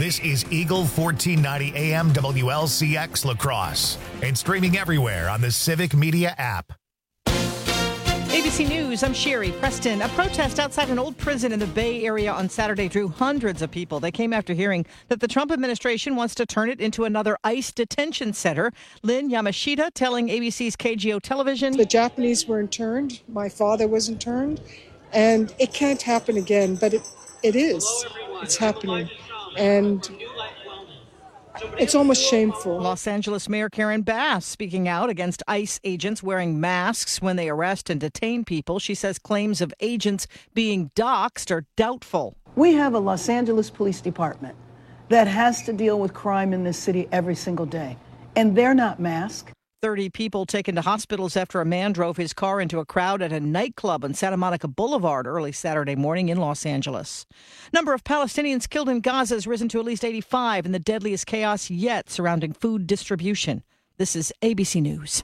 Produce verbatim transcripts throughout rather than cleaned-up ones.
This is Eagle fourteen ninety A M W L C X La Crosse and streaming everywhere on the Civic Media app. A B C News, I'm Sherry Preston. A protest outside an old prison in the Bay Area on Saturday drew hundreds of people. They came after hearing that the Trump administration wants to turn it into another ICE detention center. Lynn Yamashita telling A B C's K G O Television. The Japanese were interned. My father was interned. And it can't happen again, but it, it is. It's happening. And it's almost shameful. Los Angeles Mayor Karen Bass speaking out against ICE agents wearing masks when they arrest and detain people. She says claims of agents being doxxed are doubtful. We have a Los Angeles Police Department that has to deal with crime in this city every single day, and they're not masked. thirty people taken to hospitals after a man drove his car into a crowd at a nightclub on Santa Monica Boulevard early Saturday morning in Los Angeles. Number of Palestinians killed in Gaza has risen to at least eighty-five in the deadliest chaos yet surrounding food distribution. This is A B C News.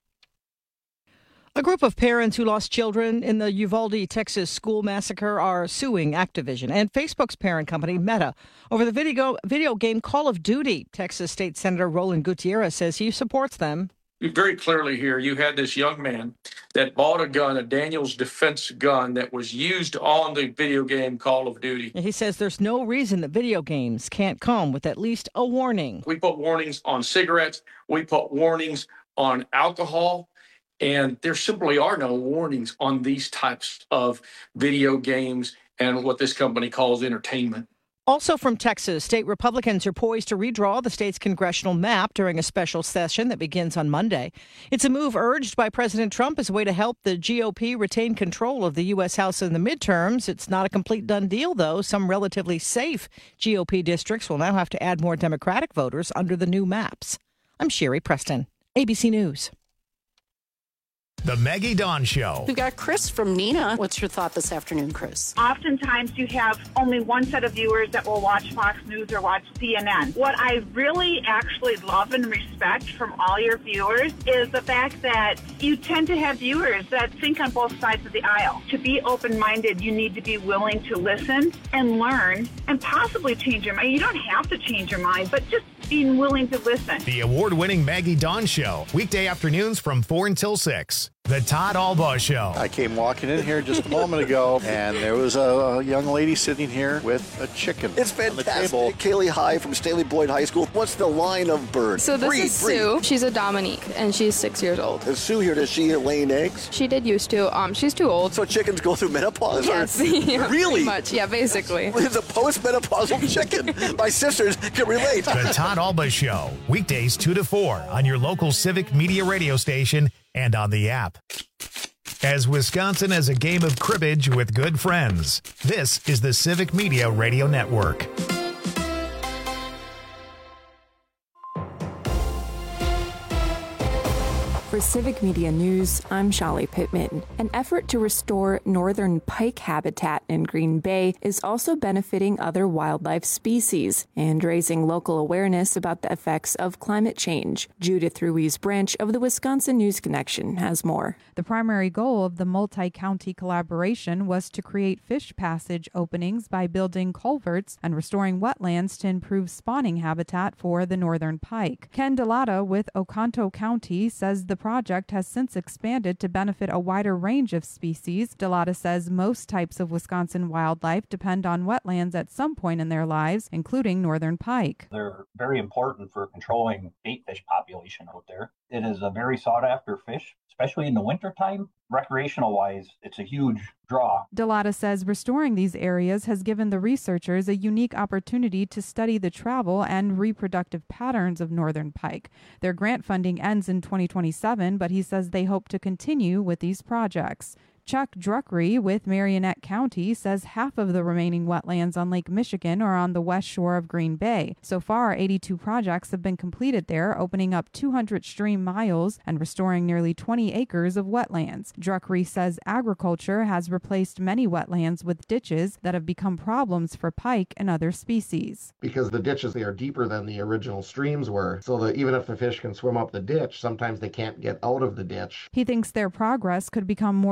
A group of parents who lost children in the Uvalde, Texas school massacre are suing Activision and Facebook's parent company, Meta, over the video, video game Call of Duty. Texas State Senator Roland Gutierrez says he supports them. Very clearly here, you had this young man that bought a gun, a Daniels Defense gun that was used on the video game Call of Duty. He says there's no reason that video games can't come with at least a warning. We put warnings on cigarettes. We put warnings on alcohol. And there simply are no warnings on these types of video games and what this company calls entertainment. Also from Texas, state Republicans are poised to redraw the state's congressional map during a special session that begins on Monday. It's a move urged by President Trump as a way to help the G O P retain control of the U S. House in the midterms. It's not a complete done deal, though. Some relatively safe G O P districts will now have to add more Democratic voters under the new maps. I'm Sherry Preston, A B C News. The Maggie Dawn Show. We've got Chris from Neenah. What's your thought this afternoon, Chris? Oftentimes you have only one set of viewers that will watch Fox News or watch C N N. What I really actually love and respect from all your viewers is the fact that you tend to have viewers that think on both sides of the aisle. To be open-minded, you need to be willing to listen and learn and possibly change your mind. You don't have to change your mind, but just being willing to listen. The award-winning Maggie Dawn Show, weekday afternoons from four until six. The Todd Albaugh Show. I came walking in here just a moment ago, and there was a young lady sitting here with a chicken. It's fantastic. Kaylee High from Staley Boyd High School. What's the line of bird? So this breed, is breed. Sue. She's a Dominique, and she's six years old. Is Sue here? Does she laying eggs? She did used to. Um, she's too old. So chickens go through menopause? Yes. Or? Yeah, really? Pretty much. Yeah, basically. It's a post-menopausal chicken. My sisters can relate. The Todd Albaugh Show, weekdays two to four on your local Civic Media radio station and on the app. As Wisconsin has a game of cribbage with good friends, this is the Civic Media Radio Network. For Civic Media News, I'm Shali Pittman. An effort to restore northern pike habitat in Green Bay is also benefiting other wildlife species and raising local awareness about the effects of climate change. Judith Ruiz Branch of the Wisconsin News Connection has more. The primary goal of the multi-county collaboration was to create fish passage openings by building culverts and restoring wetlands to improve spawning habitat for the northern pike. Ken Delata with Oconto County says the project has since expanded to benefit a wider range of species. Delata says most types of Wisconsin wildlife depend on wetlands at some point in their lives, including northern pike. They're very important for controlling bait fish population out there. It is a very sought after fish, especially in the wintertime. Recreational wise, it's a huge draw. Delata says restoring these areas has given the researchers a unique opportunity to study the travel and reproductive patterns of northern pike. Their grant funding ends in twenty twenty-seven, but he says they hope to continue with these projects. Chuck Druckery with Marionette County says half of the remaining wetlands on Lake Michigan are on the west shore of Green Bay. So far, eighty-two projects have been completed there, opening up two hundred stream miles and restoring nearly twenty acres of wetlands. Druckery says agriculture has replaced many wetlands with ditches that have become problems for pike and other species. Because the ditches, they are deeper than the original streams were, so that even if the fish can swim up the ditch, sometimes they can't get out of the ditch. He thinks their progress could become more challenging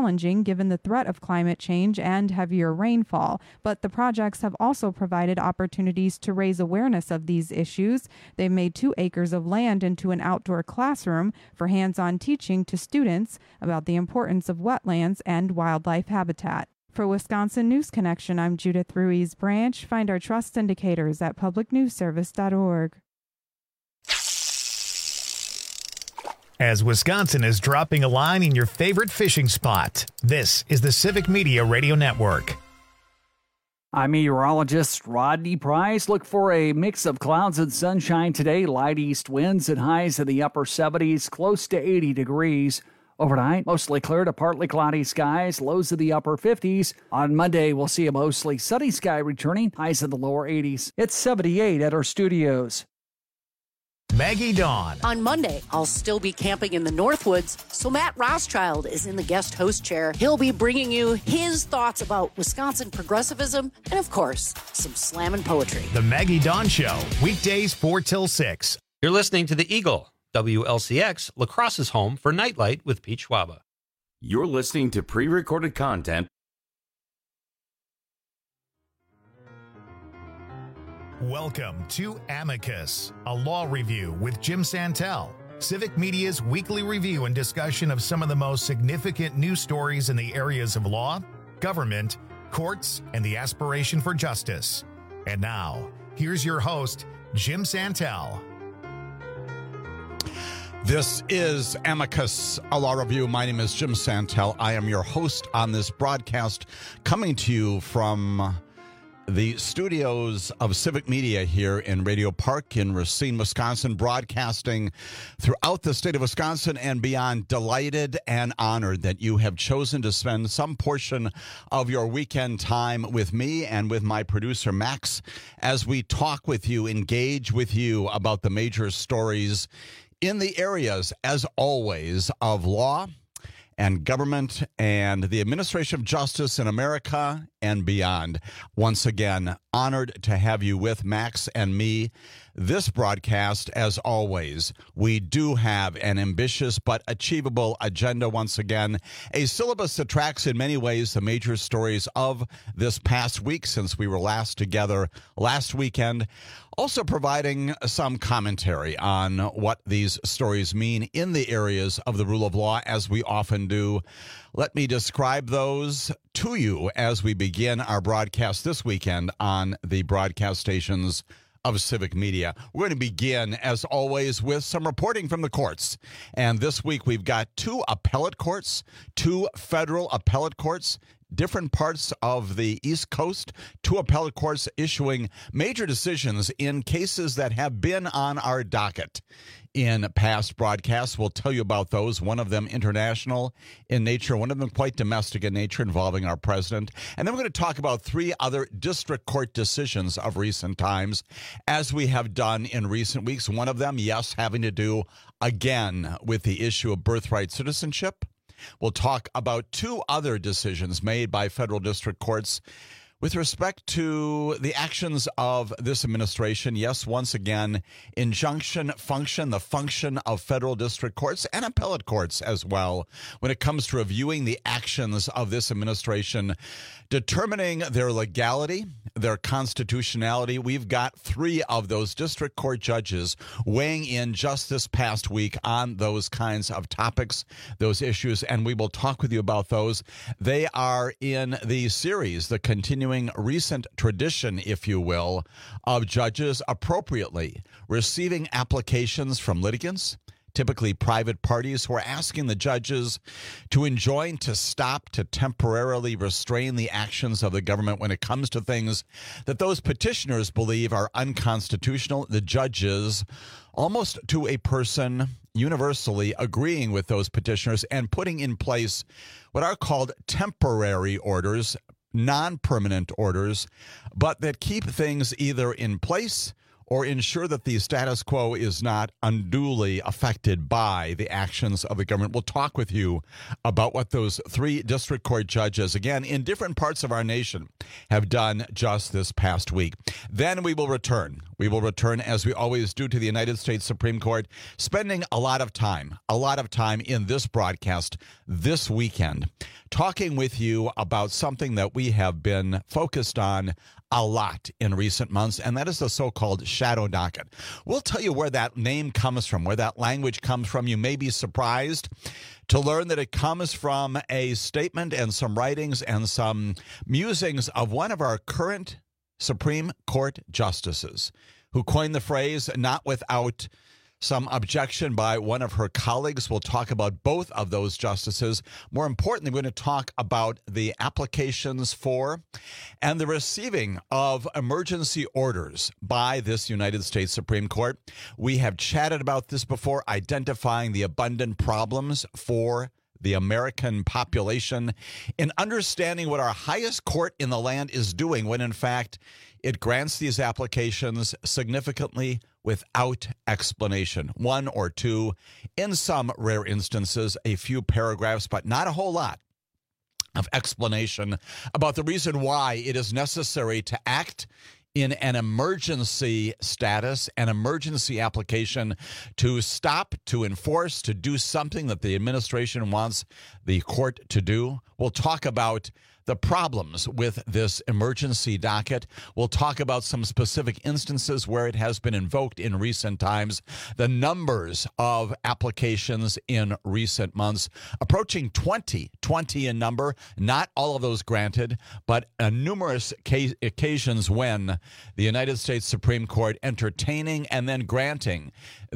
challenging given the threat of climate change and heavier rainfall, but the projects have also provided opportunities to raise awareness of these issues. They've made two acres of land into an outdoor classroom for hands-on teaching to students about the importance of wetlands and wildlife habitat. For Wisconsin News Connection, I'm Judith Ruiz Branch. Find our trust indicators at public news service dot org. As Wisconsin is dropping a line in your favorite fishing spot, this is the Civic Media Radio Network. I'm meteorologist Rodney Price. Look for a mix of clouds and sunshine today. Light east winds and highs in the upper seventies, close to eighty degrees. Overnight, mostly clear to partly cloudy skies, lows in the upper fifties. On Monday, we'll see a mostly sunny sky returning, highs in the lower eighties. It's seventy-eight at our studios. Maggie Dawn. On Monday, I'll still be camping in the Northwoods, so Matt Rothschild is in the guest host chair. He'll be bringing you his thoughts about Wisconsin progressivism and, of course, some slammin' poetry. The Maggie Dawn Show, weekdays four till six. You're listening to The Eagle, W L C X, La Crosse's home for Nightlight with Pete Schwaba. You're listening to pre-recorded content. Welcome to Amicus, a law review with Jim Santel, Civic Media's weekly review and discussion of some of the most significant news stories in the areas of law, government, courts, and the aspiration for justice. And now, here's your host, Jim Santel. This is Amicus, a law review. My name is Jim Santel. I am your host on this broadcast, coming to you from the studios of Civic Media here in Radio Park in Racine, Wisconsin, broadcasting throughout the state of Wisconsin and beyond. Delighted and honored that you have chosen to spend some portion of your weekend time with me and with my producer, Max, as we talk with you, engage with you about the major stories in the areas, as always, of law and government and the administration of justice in America and beyond. Once again, honored to have you with Max and me. This broadcast, as always, we do have an ambitious but achievable agenda once again, a syllabus that tracks in many ways the major stories of this past week since we were last together last weekend. Also providing some commentary on what these stories mean in the areas of the rule of law, as we often do. Let me describe those to you as we begin our broadcast this weekend on the broadcast stations of Civic Media. We're going to begin, as always, with some reporting from the courts. And this week we've got two appellate courts, two federal appellate courts, different parts of the East Coast, two appellate courts issuing major decisions in cases that have been on our docket in past broadcasts. We'll tell you about those, one of them international in nature, one of them quite domestic in nature, involving our president. And then we're going to talk about three other district court decisions of recent times, as we have done in recent weeks. One of them, yes, having to do, again, with the issue of birthright citizenship. We'll talk about two other decisions made by federal district courts with respect to the actions of this administration. Yes, once again, injunction function, the function of federal district courts and appellate courts as well, when it comes to reviewing the actions of this administration, determining their legality, their constitutionality. We've got three of those district court judges weighing in just this past week on those kinds of topics, those issues, and we will talk with you about those. They are in the series, the continuing recent tradition, if you will, of judges appropriately receiving applications from litigants, typically private parties, who are asking the judges to enjoin, to stop, to temporarily restrain the actions of the government when it comes to things that those petitioners believe are unconstitutional. The judges, almost to a person, universally agreeing with those petitioners and putting in place what are called temporary orders, non-permanent orders, but that keep things either in place or ensure that the status quo is not unduly affected by the actions of the government. We'll talk with you about what those three district court judges, again, in different parts of our nation, have done just this past week. Then we will return we will return, as we always do, to the United States Supreme Court, spending a lot of time, a lot of time in this broadcast this weekend, talking with you about something that we have been focused on a lot in recent months, and that is the so-called shadow docket. We'll tell you where that name comes from, where that language comes from. You may be surprised to learn that it comes from a statement and some writings and some musings of one of our current Supreme Court justices, who coined the phrase, not without some objection by one of her colleagues. We'll talk about both of those justices. More importantly, we're going to talk about the applications for and the receiving of emergency orders by this United States Supreme Court. We have chatted about this before, identifying the abundant problems for the American population in understanding what our highest court in the land is doing when, in fact, it grants these applications significantly without explanation. One or two, in some rare instances, a few paragraphs, but not a whole lot of explanation about the reason why it is necessary to act in an emergency status, an emergency application to stop, to enforce, to do something that the administration wants the court to do. We'll talk about the problems with this emergency docket. We'll talk about some specific instances where it has been invoked in recent times, the numbers of applications in recent months, approaching twenty, twenty in number, not all of those granted, but uh, numerous ca- occasions when the United States Supreme Court entertaining and then granting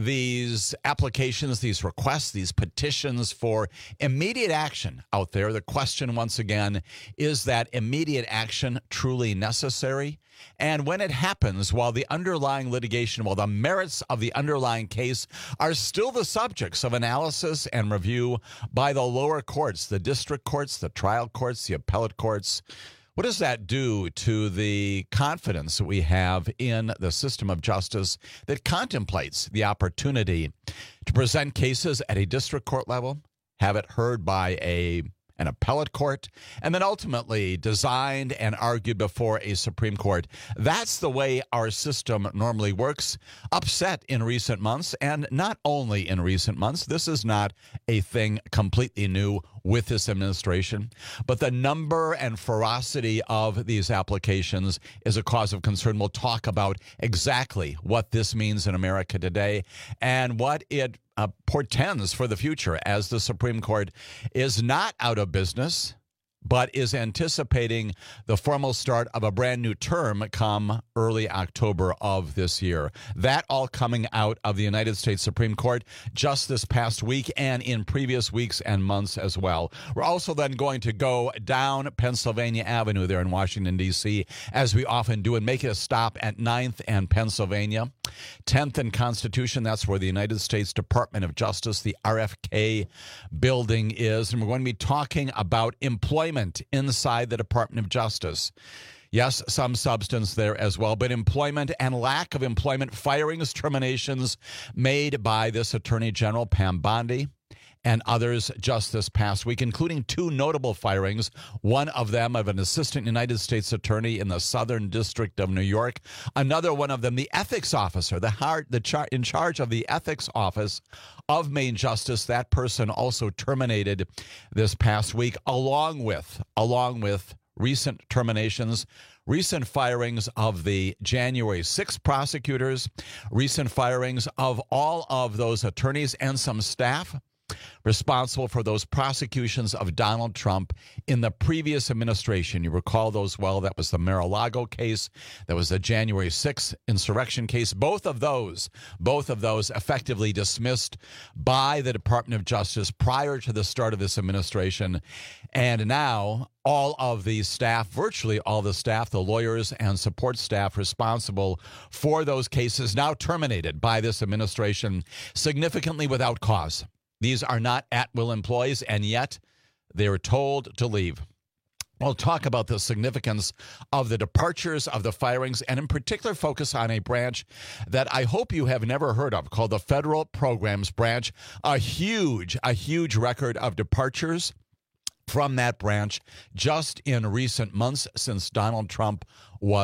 these applications, these requests, these petitions for immediate action out there. The question, once again, is that immediate action truly necessary? And when it happens, while the underlying litigation, while the merits of the underlying case are still the subjects of analysis and review by the lower courts, the district courts, the trial courts, the appellate courts, what does that do to the confidence that we have in the system of justice that contemplates the opportunity to present cases at a district court level, have it heard by a an appellate court, and then ultimately designed and argued before a Supreme Court? That's the way our system normally works. Upset in recent months, and not only in recent months. This is not a thing completely new with this administration, but the number and ferocity of these applications is a cause of concern. We'll talk about exactly what this means in America today and what it uh, portends for the future as the Supreme Court is not out of business, but is anticipating the formal start of a brand new term come early October of this year. That all coming out of the United States Supreme Court just this past week and in previous weeks and months as well. We're also then going to go down Pennsylvania Avenue there in Washington, D C, as we often do, and make a stop at ninth and Pennsylvania. tenth and Constitution, that's where the United States Department of Justice, the R F K building is. And we're going to be talking about employment inside the Department of Justice. Yes, some substance there as well, but employment and lack of employment, firings, terminations made by this Attorney General, Pam Bondi, and others just this past week, including two notable firings, one of them of an assistant United States attorney in the Southern District of New York, another one of them, the ethics officer, the hard, the char- in charge of the ethics office of Main Justice. That person also terminated this past week, along with, along with recent terminations, recent firings of the January sixth prosecutors, recent firings of all of those attorneys and some staff responsible for those prosecutions of Donald Trump in the previous administration. You recall those well. That was the Mar-a-Lago case. That was the January sixth insurrection case. Both of those, both of those effectively dismissed by the Department of Justice prior to the start of this administration. And now all of the staff, virtually all the staff, the lawyers and support staff responsible for those cases, now terminated by this administration significantly without cause. These are not at-will employees, and yet they were told to leave. We'll talk about the significance of the departures, of the firings, and in particular focus on a branch that I hope you have never heard of called the Federal Programs Branch. A huge, a huge record of departures from that branch just in recent months since Donald Trump was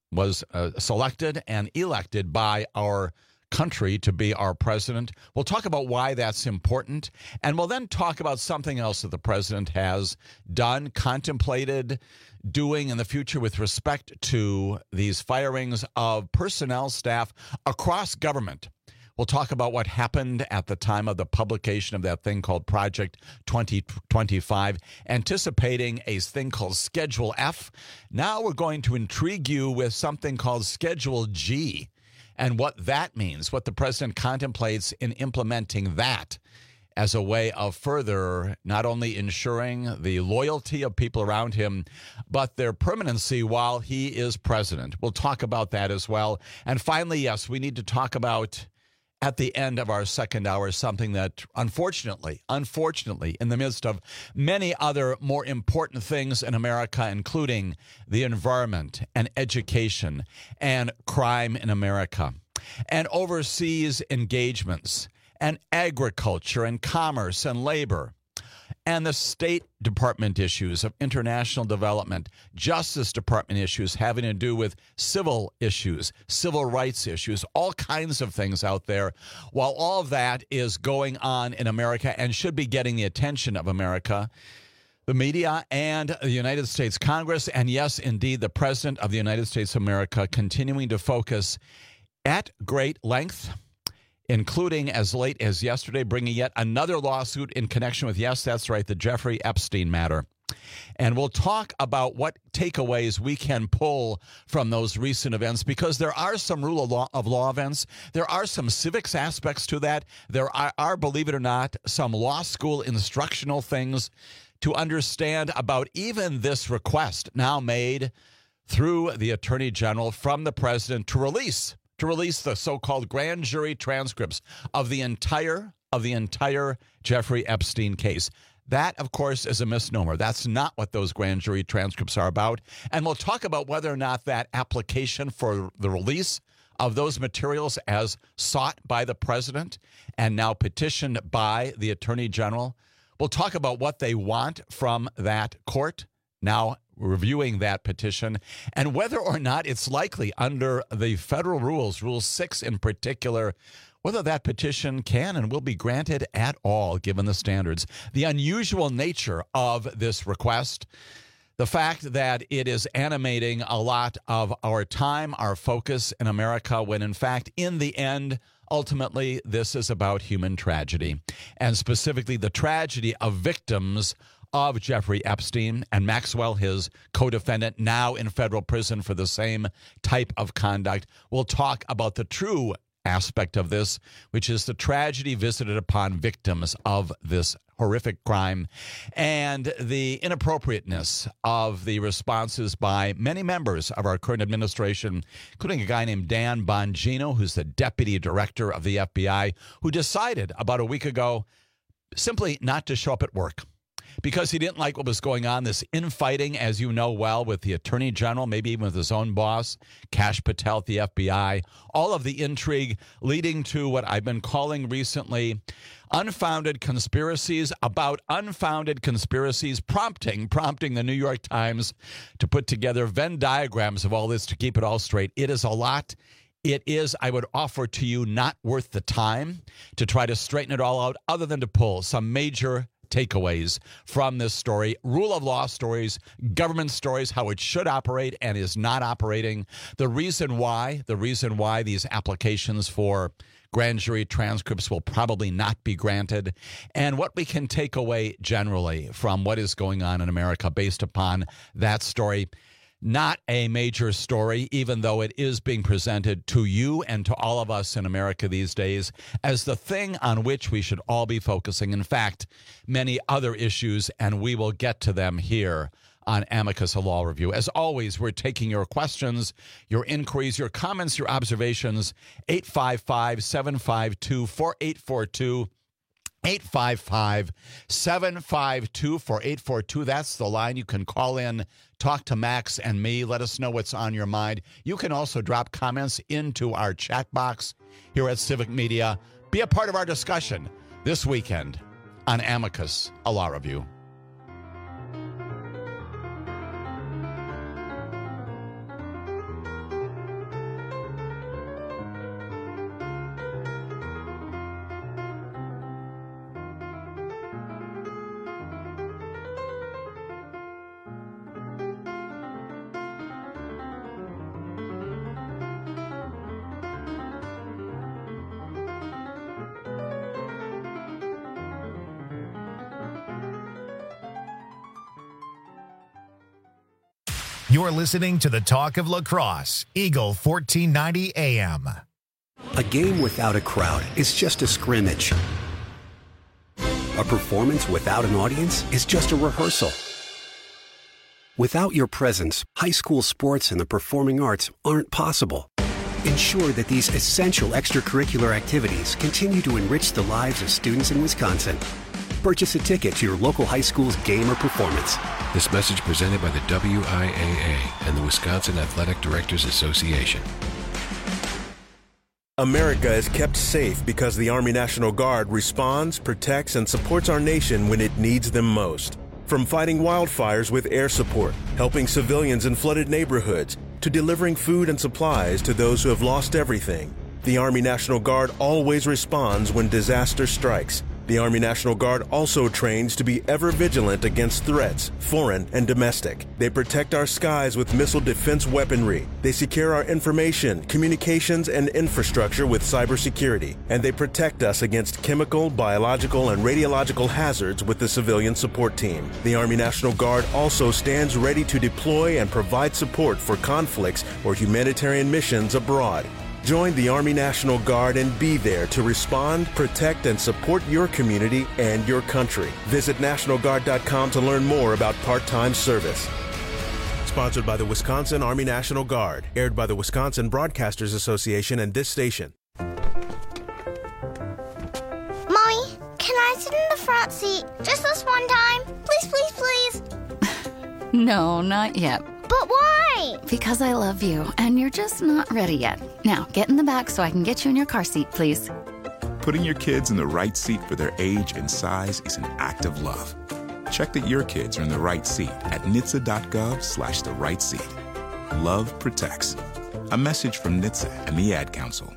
was uh, selected and elected by our country to be our president. We'll talk about why that's important, and we'll then talk about something else that the president has done, contemplated doing in the future with respect to these firings of personnel staff across government. We'll talk about what happened at the time of the publication of that thing called Project twenty twenty-five, anticipating a thing called Schedule F. Now we're going to intrigue you with something called Schedule G and what that means, what the president contemplates in implementing that as a way of further not only ensuring the loyalty of people around him, but their permanency while he is president. We'll talk about that as well. And finally, yes, we need to talk about, at the end of our second hour, something that unfortunately, unfortunately, in the midst of many other more important things in America, including the environment and education and crime in America and overseas engagements and agriculture and commerce and labor and the State Department issues of international development, Justice Department issues having to do with civil issues, civil rights issues, all kinds of things out there. While all of that is going on in America and should be getting the attention of America, the media and the United States Congress, and yes, indeed, the President of the United States of America, continuing to focus at great length, including as late as yesterday, bringing yet another lawsuit in connection with, yes, that's right, the Jeffrey Epstein matter. And we'll talk about what takeaways we can pull from those recent events, because there are some rule of law, of law events. There are some civics aspects to that. There are, are, believe it or not, some law school instructional things to understand about even this request now made through the Attorney General from the president to release to release the so-called grand jury transcripts of the entire of the entire Jeffrey Epstein case. That, of course, is a misnomer. That's not what those grand jury transcripts are about. And we'll talk about whether or not that application for the release of those materials as sought by the president and now petitioned by the Attorney General, we'll talk about what they want from that court now reviewing that petition, and whether or not it's likely under the federal rules, Rule six in particular, whether that petition can and will be granted at all, given the standards. The unusual nature of this request, the fact that it is animating a lot of our time, our focus in America, when in fact, in the end, ultimately, this is about human tragedy, and specifically the tragedy of victims of Jeffrey Epstein and Maxwell, his co-defendant, now in federal prison for the same type of conduct. We'll talk about the true aspect of this, which is the tragedy visited upon victims of this horrific crime and the inappropriateness of the responses by many members of our current administration, including a guy named Dan Bongino, who's the deputy director of the F B I, who decided about a week ago simply not to show up at work, because he didn't like what was going on, this infighting, as you know well, with the Attorney General, maybe even with his own boss, Kash Patel at the F B I, all of the intrigue leading to what I've been calling recently unfounded conspiracies about unfounded conspiracies, prompting, prompting the New York Times to put together Venn diagrams of all this to keep it all straight. It is a lot. It is, I would offer to you, not worth the time to try to straighten it all out, other than to pull some major takeaways from this story, rule of law stories, government stories, how it should operate and is not operating, the reason why, the reason why these applications for grand jury transcripts will probably not be granted, and what we can take away generally from what is going on in America based upon that story. Not a major story, even though it is being presented to you and to all of us in America these days as the thing on which we should all be focusing. In fact, many other issues, and we will get to them here on Amicus, a Law Review. As always, we're taking your questions, your inquiries, your comments, your observations. eight five five, seven five two, four eight four two. eight five five, seven five two, four eight four two. That's the line. You can call in, talk to Max and me. Let us know what's on your mind. You can also drop comments into our chat box here at Civic Media. Be a part of our discussion this weekend on Amicus, a Law Review. You're listening to the Talk of Lacrosse, Eagle fourteen ninety A M. A game without a crowd is just a scrimmage. A performance without an audience is just a rehearsal. Without your presence, high school sports and the performing arts aren't possible. Ensure that these essential extracurricular activities continue to enrich the lives of students in Wisconsin. Purchase a ticket to your local high school's game or performance. This message presented by the W I A A and the Wisconsin Athletic Directors Association. America is kept safe because the Army National Guard responds, protects, and supports our nation when it needs them most. From fighting wildfires with air support, helping civilians in flooded neighborhoods, to delivering food and supplies to those who have lost everything, the Army National Guard always responds when disaster strikes. The Army National Guard also trains to be ever vigilant against threats, foreign and domestic. They protect our skies with missile defense weaponry. They secure our information, communications, and infrastructure with cybersecurity. And they protect us against chemical, biological, and radiological hazards with the civilian support team. The Army National Guard also stands ready to deploy and provide support for conflicts or humanitarian missions abroad. Join the Army National Guard and be there to respond, protect, and support your community and your country. Visit National Guard dot com to learn more about part-time service. Sponsored by the Wisconsin Army National Guard. Aired by the Wisconsin Broadcasters Association and this station. Mommy, can I sit in the front seat just this one time? Please, please, please. No, not yet. But why? Because I love you, and you're just not ready yet. Now, get in the back so I can get you in your car seat, please. Putting your kids in the right seat for their age and size is an act of love. Check that your kids are in the right seat at N H T S A dot gov slash the right seat. Love protects. A message from N H T S A and the Ad Council.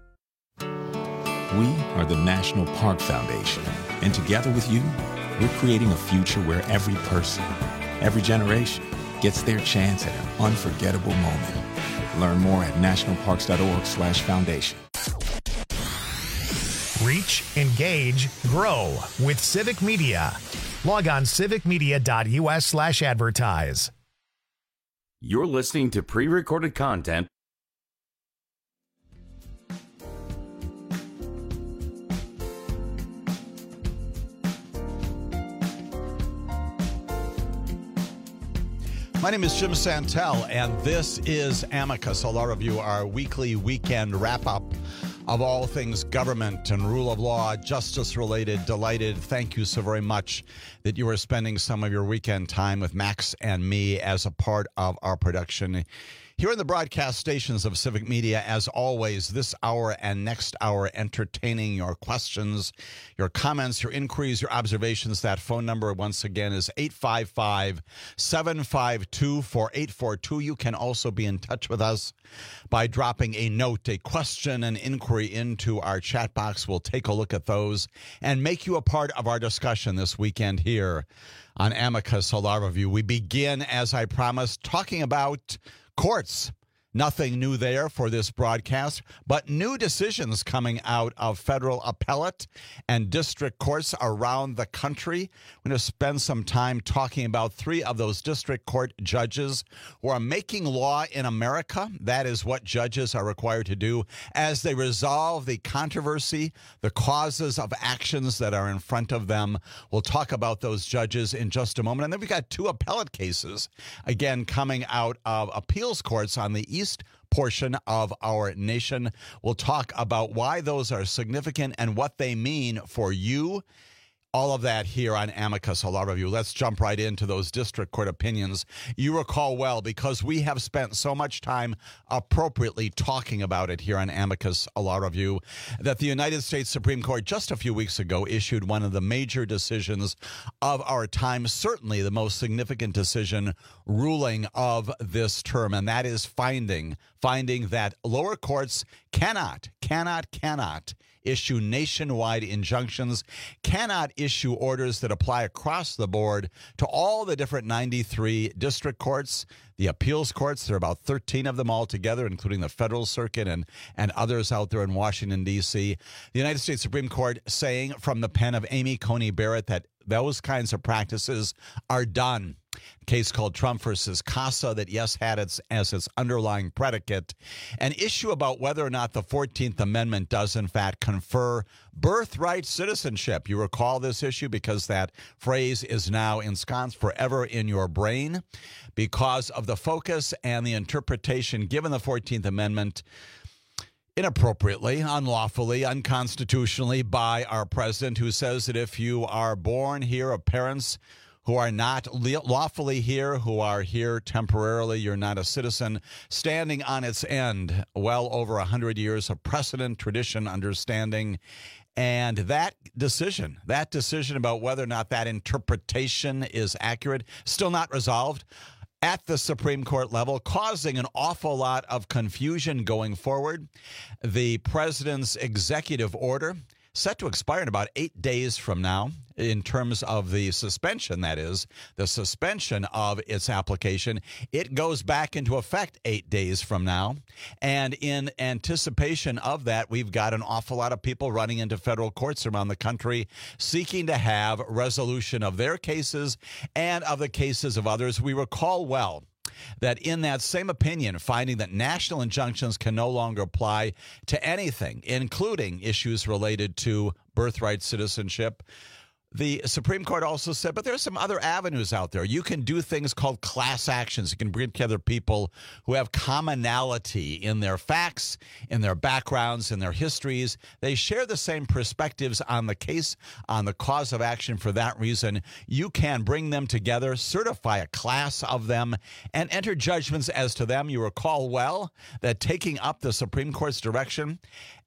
We are the National Park Foundation, and together with you, we're creating a future where every person, every generation, gets their chance at an unforgettable moment. Learn more at national parks dot org slash foundation. Reach, engage, grow with Civic Media. Log on civic media dot U S slash advertise. You're listening to pre-recorded content. My name is Jim Santel, and this is Amicus. A lot of you, our weekly weekend wrap-up of all things government and rule of law, justice-related. Delighted. Thank you so very much that you are spending some of your weekend time with Max and me as a part of our production here in the broadcast stations of Civic Media. As always, this hour and next hour, entertaining your questions, your comments, your inquiries, your observations. That phone number, once again, is eight five five, seven five two, four eight four two. You can also be in touch with us by dropping a note, a question, an inquiry into our chat box. We'll take a look at those and make you a part of our discussion this weekend here on Amicus Law Review. We begin, as I promised, talking about courts. Nothing new there for this broadcast, but new decisions coming out of federal appellate and district courts around the country. We're going to spend some time talking about three of those district court judges who are making law in America. That is what judges are required to do as they resolve the controversy, the causes of actions that are in front of them. We'll talk about those judges in just a moment. And then we've got two appellate cases, again, coming out of appeals courts on the east portion of our nation. We'll talk about why those are significant and what they mean for you. All of that here on Amicus Law Review. Let's jump right into those district court opinions. You recall well, because we have spent so much time appropriately talking about it here on Amicus Law Review, that the United States Supreme Court just a few weeks ago issued one of the major decisions of our time, certainly the most significant decision ruling of this term, and that is finding, finding that lower courts cannot, cannot, cannot issue nationwide injunctions, cannot issue orders that apply across the board to all the different ninety-three district courts, the appeals courts. There are about thirteen of them altogether, including the Federal Circuit and, and others out there in Washington, D C The United States Supreme Court saying from the pen of Amy Coney Barrett that those kinds of practices are done. A case called Trump versus Casa that, yes, had its as its underlying predicate an issue about whether or not the fourteenth Amendment does, in fact, confer birthright citizenship. You recall this issue because that phrase is now ensconced forever in your brain because of the focus and the interpretation given the fourteenth Amendment inappropriately, unlawfully, unconstitutionally by our president, who says that if you are born here of parents who are not lawfully here, who are here temporarily, you're not a citizen, standing on its end well over one hundred years of precedent, tradition, understanding. And that decision, that decision about whether or not that interpretation is accurate, still not resolved at the Supreme Court level, causing an awful lot of confusion going forward. The president's executive order, set to expire in about eight days from now, in terms of the suspension, that is, the suspension of its application. It goes back into effect eight days from now. And in anticipation of that, we've got an awful lot of people running into federal courts around the country seeking to have resolution of their cases and of the cases of others. We recall well that in that same opinion, finding that national injunctions can no longer apply to anything, including issues related to birthright citizenship, the Supreme Court also said, but there are some other avenues out there. You can do things called class actions. You can bring together people who have commonality in their facts, in their backgrounds, in their histories. They share the same perspectives on the case, on the cause of action. For that reason, you can bring them together, certify a class of them, and enter judgments as to them. You recall well that taking up the Supreme Court's direction,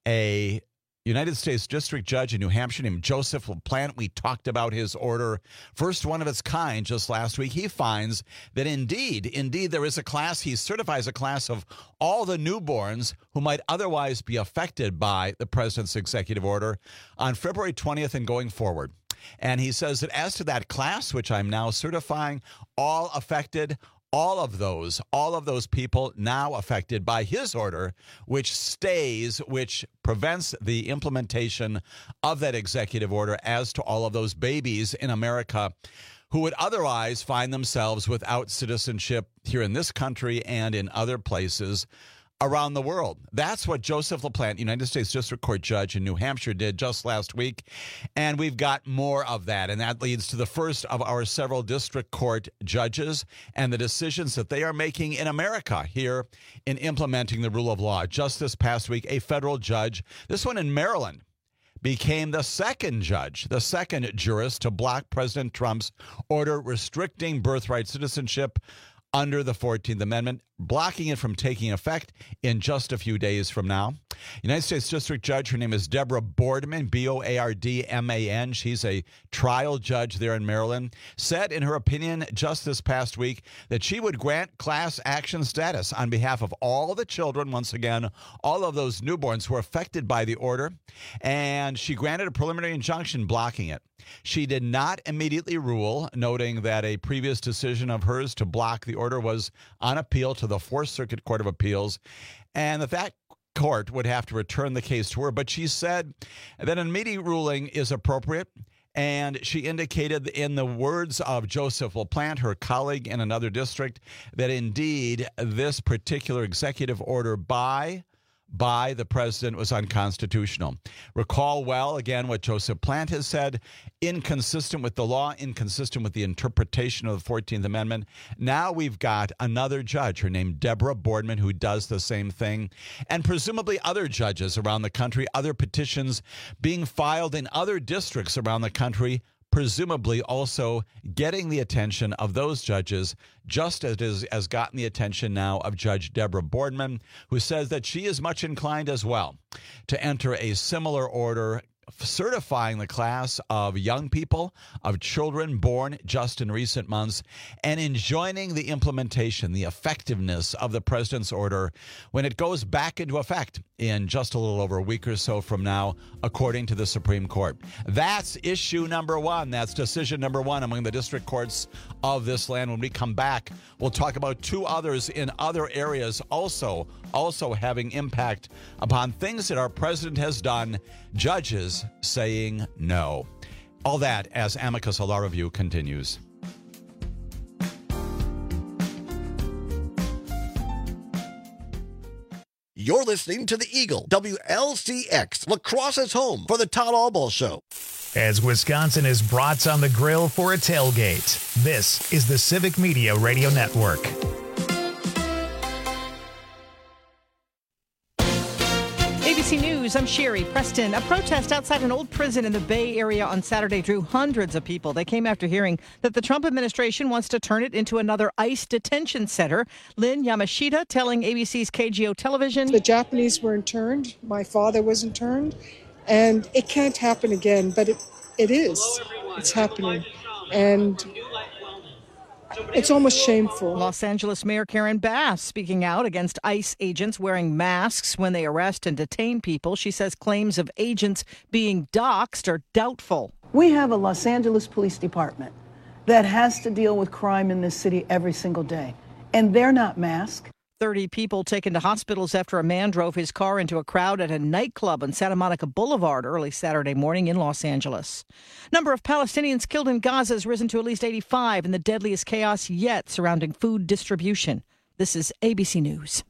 a United States District Judge in New Hampshire named Joseph LaPlante, we talked about his order, first one of its kind just last week. He finds that indeed, indeed, there is a class. He certifies a class of all the newborns who might otherwise be affected by the president's executive order on February twentieth and going forward. And he says that as to that class, which I'm now certifying, all affected, all of those, all of those people now affected by his order, which stays, which prevents the implementation of that executive order as to all of those babies in America who would otherwise find themselves without citizenship here in this country and in other places around the world. That's what Joseph LaPlante, United States District Court judge in New Hampshire, did just last week. And we've got more of that. And that leads to the first of our several district court judges and the decisions that they are making in America here in implementing the rule of law. Just this past week, a federal judge, this one in Maryland, became the second judge, the second jurist to block President Trump's order restricting birthright citizenship under the fourteenth Amendment, blocking it from taking effect in just a few days from now. United States District Judge, her name is Deborah Boardman, B O A R D M A N. She's a trial judge there in Maryland, said in her opinion just this past week that she would grant class action status on behalf of all the children, once again, all of those newborns who were affected by the order, and she granted a preliminary injunction blocking it. She did not immediately rule, noting that a previous decision of hers to block the order was on appeal to the Fourth Circuit Court of Appeals, and that that court would have to return the case to her. But she said that an immediate ruling is appropriate, and she indicated in the words of Joseph LaPlante, her colleague in another district, that indeed this particular executive order by by the president was unconstitutional. Recall well, again, what Joseph LaPlante has said, inconsistent with the law, inconsistent with the interpretation of the fourteenth Amendment. Now we've got another judge, her name Deborah Boardman, who does the same thing, and presumably other judges around the country, other petitions being filed in other districts around the country, presumably also getting the attention of those judges, just as it is, has gotten the attention now of Judge Deborah Boardman, who says that she is much inclined as well to enter a similar order certifying the class of young people, of children born just in recent months, and enjoining the implementation, the effectiveness of the president's order when it goes back into effect in just a little over a week or so from now, according to the Supreme Court. That's issue number one. That's decision number one among the district courts of this land. When we come back, we'll talk about two others in other areas also, also having impact upon things that our president has done, judges saying no. All that as Amicus Law Review continues. You're listening to the Eagle, W L C X, Lacrosse's home for the Todd Albaugh Show. As Wisconsin is brats on the grill for a tailgate, this is the Civic Media Radio Network. A B C News, I'm Sherry Preston. A protest outside an old prison in the Bay Area on Saturday drew hundreds of people. They came after hearing that the Trump administration wants to turn it into another ICE detention center. Lynn Yamashita telling A B C's K G O Television. The Japanese were interned. My father was interned. And it can't happen again, but it, it is. It's happening. And it's almost shameful. Los Angeles Mayor Karen Bass speaking out against ICE agents wearing masks when they arrest and detain people. She says claims of agents being doxxed are doubtful. We have a Los Angeles Police Department that has to deal with crime in this city every single day, and they're not masked. thirty people taken to hospitals after a man drove his car into a crowd at a nightclub on Santa Monica Boulevard early Saturday morning in Los Angeles. Number of Palestinians killed in Gaza has risen to at least eighty-five in the deadliest chaos yet surrounding food distribution. This is A B C News.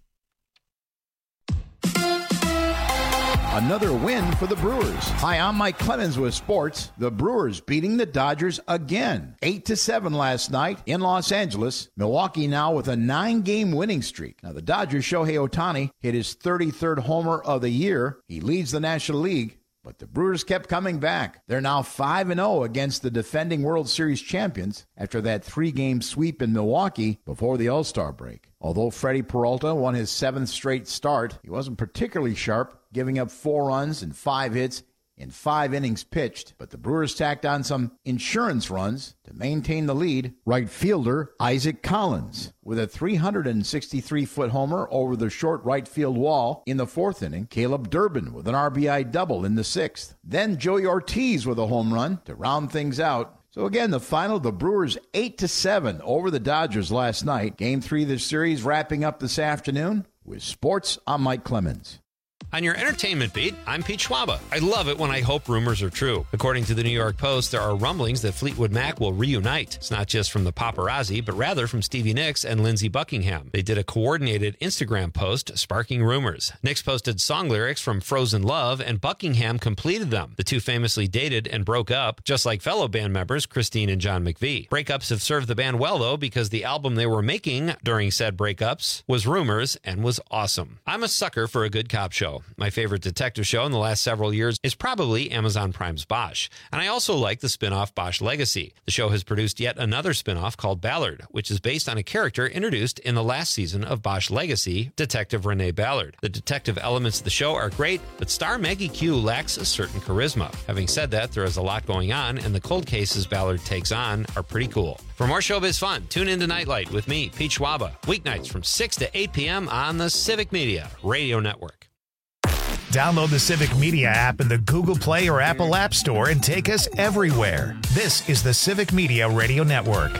Another win for the Brewers. Hi, I'm Mike Clemens with sports. The Brewers beating the Dodgers again. eight to seven last night in Los Angeles. Milwaukee now with a nine-game winning streak. Now, the Dodgers' Shohei Ohtani hit his thirty-third homer of the year. He leads the National League. But the Brewers kept coming back. They're now five and oh against the defending World Series champions after that three-game sweep in Milwaukee before the All-Star break. Although Freddie Peralta won his seventh straight start, he wasn't particularly sharp, giving up four runs and five hits in five innings pitched. But the Brewers tacked on some insurance runs to maintain the lead. Right fielder Isaac Collins with a three hundred sixty-three foot homer over the short right field wall in the fourth inning. Caleb Durbin with an R B I double in the sixth. Then Joey Ortiz with a home run to round things out. So again, the final, the Brewers eight to seven over the Dodgers last night. Game three of the series wrapping up this afternoon. With sports, I'm Mike Clemens. On your entertainment beat, I'm Pete Schwaba. I love it when I hope rumors are true. According to the New York Post, there are rumblings that Fleetwood Mac will reunite. It's not just from the paparazzi, but rather from Stevie Nicks and Lindsey Buckingham. They did a coordinated Instagram post sparking rumors. Nicks posted song lyrics from Frozen Love, and Buckingham completed them. The two famously dated and broke up, just like fellow band members Christine and John McVie. Breakups have served the band well, though, because the album they were making during said breakups was Rumors and was awesome. I'm a sucker for a good cop show. My favorite detective show in the last several years is probably Amazon Prime's Bosch. And I also like the spin-off Bosch Legacy. The show has produced yet another spin-off called Ballard, which is based on a character introduced in the last season of Bosch Legacy, Detective Renee Ballard. The detective elements of the show are great, but star Maggie Q lacks a certain charisma. Having said that, there is a lot going on, and the cold cases Ballard takes on are pretty cool. For more showbiz fun, tune in to Nightlight with me, Pete Schwaba, weeknights from six to eight p.m. on the Civic Media Radio Network. Download the Civic Media app in the Google Play or Apple App Store and take us everywhere. This is the Civic Media Radio Network.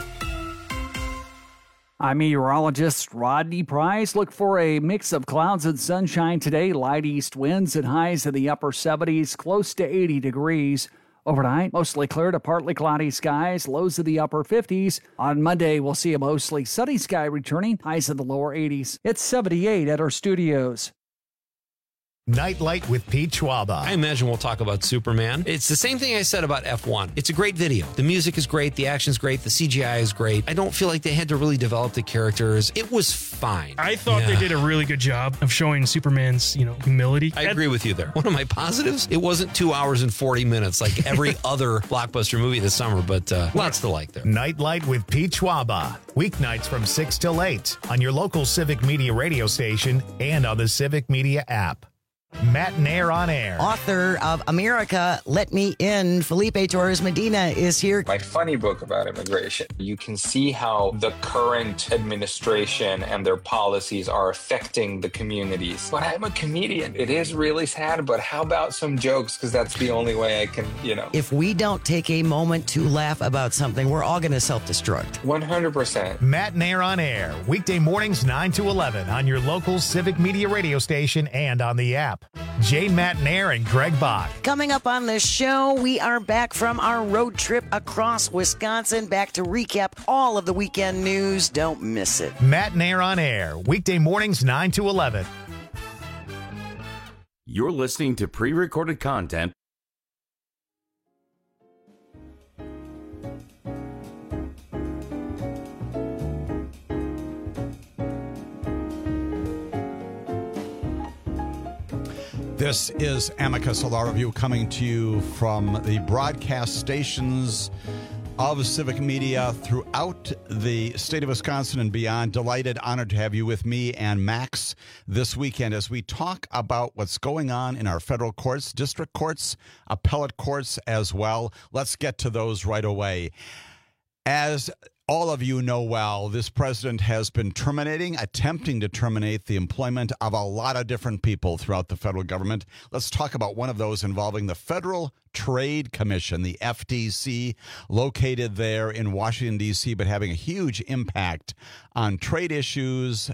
I'm meteorologist Rodney Price. Look for a mix of clouds and sunshine today. Light east winds and highs in the upper seventies, close to eighty degrees. Overnight, mostly clear to partly cloudy skies, lows in the upper fifties. On Monday, we'll see a mostly sunny sky returning, highs in the lower eighties. It's seventy-eight at our studios. Nightlight with Pete Schwaba. I imagine we'll talk about Superman. It's the same thing I said about F one. It's a great video. The music is great. The action's great. The C G I is great. I don't feel like they had to really develop the characters. It was fine. I thought yeah. they did a really good job of showing Superman's, you know, humility. I agree with you there. One of my positives, it wasn't two hours and forty minutes like every other blockbuster movie this summer, but uh, lots to like there. Nightlight with Pete Schwaba. Weeknights from six till eight on your local Civic Media radio station and on the Civic Media app. Matt Nair on air. Author of America, Let Me In, Felipe Torres Medina is here. My funny book about immigration. You can see how the current administration and their policies are affecting the communities. But I'm a comedian. It is really sad, but how about some jokes? Because that's the only way I can, you know. If we don't take a moment to laugh about something, we're all going to self-destruct. one hundred percent. Matt Nair on air. Weekday mornings nine to eleven on your local Civic Media radio station and on the app. Jane Matnair and Greg Bach. Coming up on the show, we are back from our road trip across Wisconsin, back to recap all of the weekend news. Don't miss it. Matnair on air, weekday mornings nine to eleven. You're listening to pre-recorded content. This is Amicus, a law review coming to you from the broadcast stations of Civic Media throughout the state of Wisconsin and beyond. Delighted, honored to have you with me and Max this weekend as we talk about what's going on in our federal courts, district courts, appellate courts as well. Let's get to those right away. As all of you know well, this president has been terminating, attempting to terminate the employment of a lot of different people throughout the federal government. Let's talk about one of those involving the Federal Trade Commission, the F T C, located there in Washington, D C, but having a huge impact on trade issues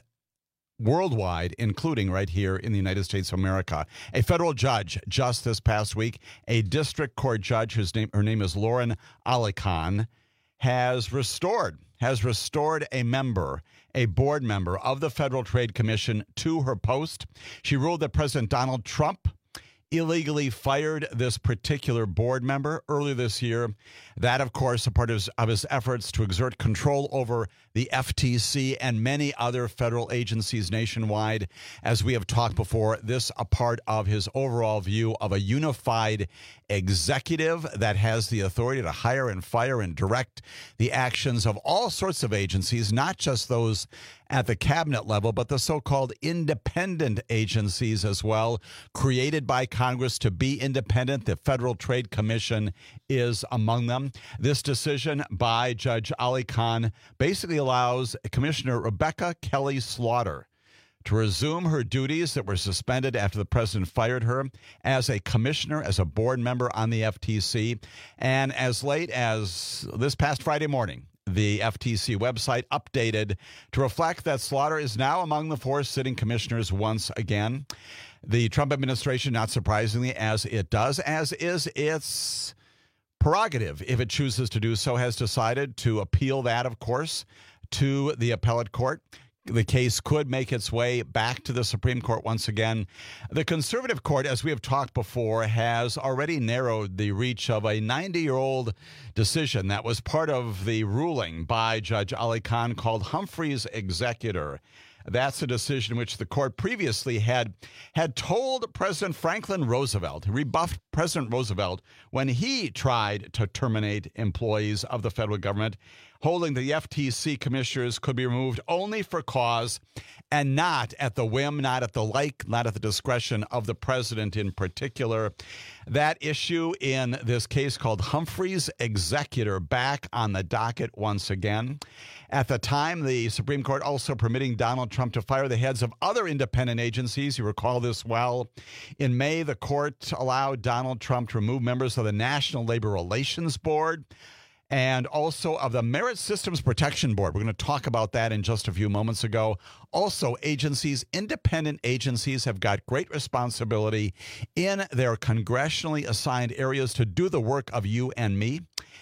worldwide, including right here in the United States of America. A federal judge just this past week, a district court judge whose name, her name is Lauren Alicon, has restored, has restored a member, a board member of the Federal Trade Commission to her post. She ruled that President Donald Trump illegally fired this particular board member earlier this year. That, of course, a part of his, of his efforts to exert control over the F T C and many other federal agencies nationwide. As we have talked before, this a part of his overall view of a unified executive that has the authority to hire and fire and direct the actions of all sorts of agencies, not just those at the cabinet level, but the so-called independent agencies as well, created by Congress to be independent. The Federal Trade Commission is among them. This decision by Judge Alicon basically allows Commissioner Rebecca Kelly Slaughter to resume her duties that were suspended after the president fired her as a commissioner, as a board member on the F T C. And as late as this past Friday morning, the F T C website updated to reflect that Slaughter is now among the four sitting commissioners once again. The Trump administration, not surprisingly, as it does, as is its prerogative, if it chooses to do so, has decided to appeal that, of course, to the appellate court. The case could make its way back to the Supreme Court once again. The conservative court, as we have talked before, has already narrowed the reach of a ninety-year-old decision that was part of the ruling by Judge Alicon called Humphrey's Executor. That's a decision which the court previously had had told President Franklin Roosevelt, rebuffed President Roosevelt when he tried to terminate employees of the federal government, holding the F T C commissioners could be removed only for cause and not at the whim, not at the like, not at the discretion of the president in particular. That issue in this case called Humphrey's Executor back on the docket once again. At the time, the Supreme Court also permitting Donald Trump to fire the heads of other independent agencies. You recall this well. In May, the court allowed Donald Trump to remove members of the National Labor Relations Board and also of the Merit Systems Protection Board. We're going to talk about that in just a few moments ago. Also, agencies, independent agencies have got great responsibility in their congressionally assigned areas to do the work of you and me.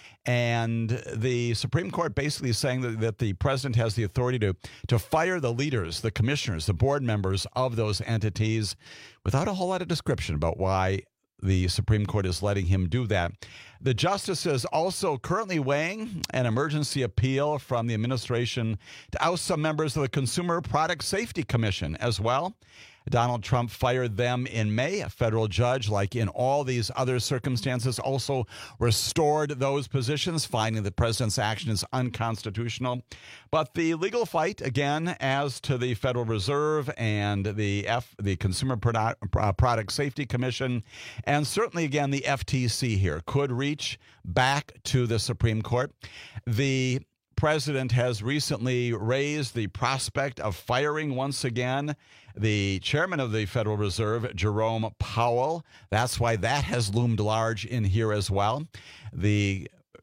And the Supreme Court basically is saying that, that the president has the authority to, to fire the leaders, the commissioners, the board members of those entities without a whole lot of description about why the Supreme Court is letting him do that. The justice is also currently weighing an emergency appeal from the administration to oust some members of the Consumer Product Safety Commission as well. Donald Trump fired them in May. A federal judge, like in all these other circumstances, also restored those positions, finding the president's action is unconstitutional. But the legal fight, again, as to the Federal Reserve and the F, the Consumer Product, uh, Product Safety Commission, and certainly, again, the F T C here, could reach back to the Supreme Court. The president has recently raised the prospect of firing once again the chairman of the Federal Reserve, Jerome Powell. That's why that has loomed large in here as well. The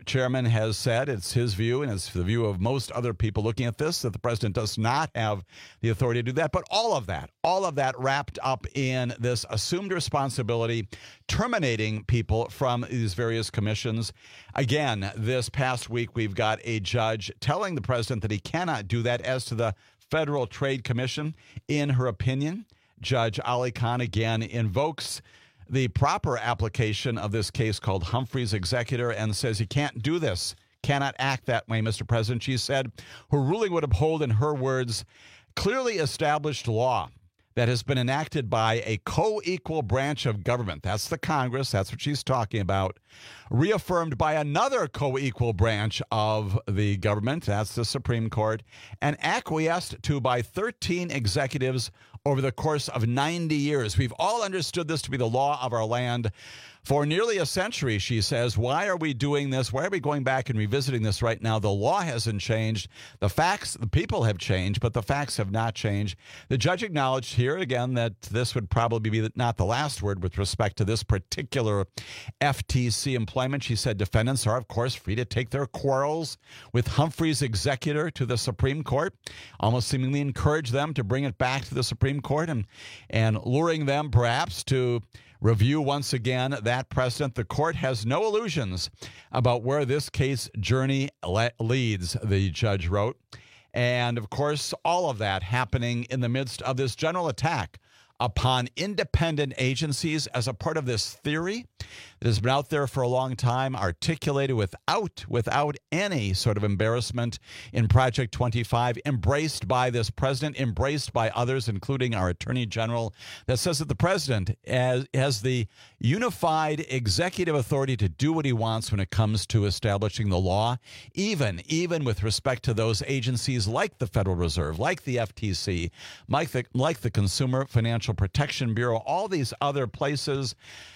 chairman has said, it's his view, and it's the view of most other people looking at this, that the president does not have the authority to do that. But all of that, all of that wrapped up in this assumed responsibility, terminating people from these various commissions. Again, this past week, we've got a judge telling the president that he cannot do that. As to the Federal Trade Commission, in her opinion, Judge Ali Khan again invokes the proper application of this case called Humphrey's Executor and says you can't do this, cannot act that way, Mister President. She said her ruling would uphold, in her words, clearly established law that has been enacted by a co-equal branch of government. That's the Congress. That's what she's talking about. Reaffirmed by another co-equal branch of the government. That's the Supreme Court. And acquiesced to by thirteen executives over the course of ninety years. We've all understood this to be the law of our land for nearly a century, she says. Why are we doing this? Why are we going back and revisiting this right now? The law hasn't changed. The facts, the people have changed, but the facts have not changed. The judge acknowledged here again that this would probably be not the last word with respect to this particular F T C employment. She said defendants are, of course, free to take their quarrels with Humphrey's Executor to the Supreme Court, almost seemingly encourage them to bring it back to the Supreme Court and, and luring them perhaps to review once again that precedent. The court has no illusions about where this case journey le- leads, the judge wrote. And, of course, all of that happening in the midst of this general attack upon independent agencies as a part of this theory that has been out there for a long time, articulated without without any sort of embarrassment in Project twenty-five, embraced by this president, embraced by others, including our Attorney General, that says that the president has, has the unified executive authority to do what he wants when it comes to establishing the law, even, even with respect to those agencies like the Federal Reserve, like the F T C, like the, like the Consumer Financial Protection Bureau, all these other places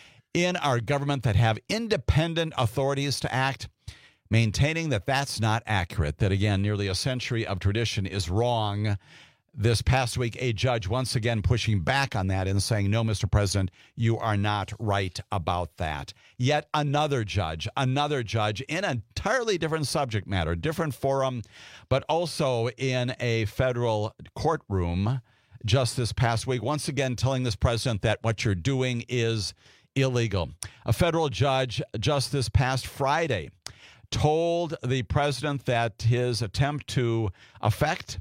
in our government that have independent authorities to act, maintaining that that's not accurate, that, again, nearly a century of tradition is wrong. This past week, a judge once again pushing back on that and saying, no, Mister President, you are not right about that. Yet another judge, another judge in an entirely different subject matter, different forum, but also in a federal courtroom just this past week, once again telling this president that what you're doing is illegal. A federal judge just this past Friday told the president that his attempt to affect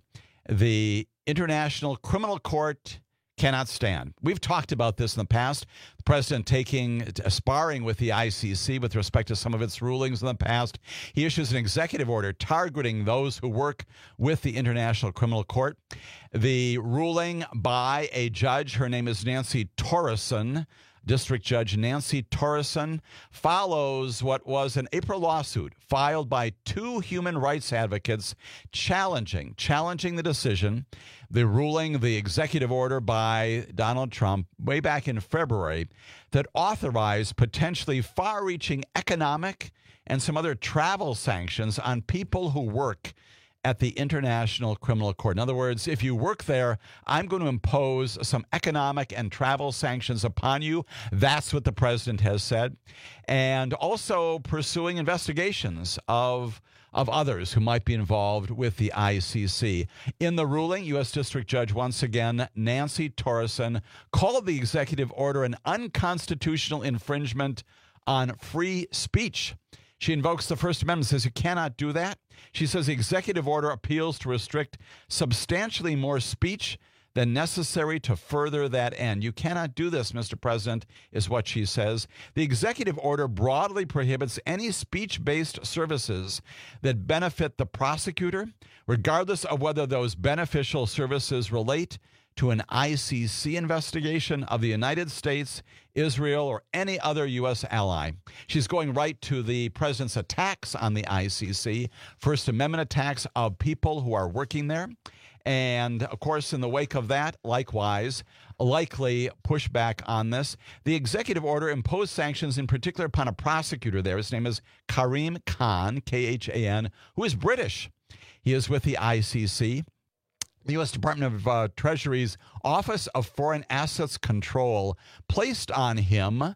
the International Criminal Court cannot stand. We've talked about this in the past. The president taking, sparring with the I C C with respect to some of its rulings in the past. He issues an executive order targeting those who work with the International Criminal Court. The ruling by a judge, her name is Nancy Torreson, District Judge Nancy Torreson, follows what was an April lawsuit filed by two human rights advocates challenging, challenging the decision, the ruling, the executive order by Donald Trump way back in February that authorized potentially far-reaching economic and some other travel sanctions on people who work at the International Criminal Court. In other words, if you work there, I'm going to impose some economic and travel sanctions upon you. That's what the president has said. And also pursuing investigations of, of others who might be involved with the I C C. In the ruling, U S District Judge, once again, Nancy Torreson, called the executive order an unconstitutional infringement on free speech. She invokes the First Amendment, says you cannot do that. She says the executive order appeals to restrict substantially more speech than necessary to further that end. You cannot do this, Mister President, is what she says. The executive order broadly prohibits any speech-based services that benefit the prosecutor, regardless of whether those beneficial services relate to an I C C investigation of the United States, Israel, or any other U S ally. She's going right to the president's attacks on the I C C, First Amendment attacks of people who are working there. And, of course, in the wake of that, likewise, likely pushback on this. The executive order imposed sanctions in particular upon a prosecutor there. His name is Karim Khan, K H A N, who is British. He is with the I C C. The U S Department of uh, Treasury's Office of Foreign Assets Control placed on him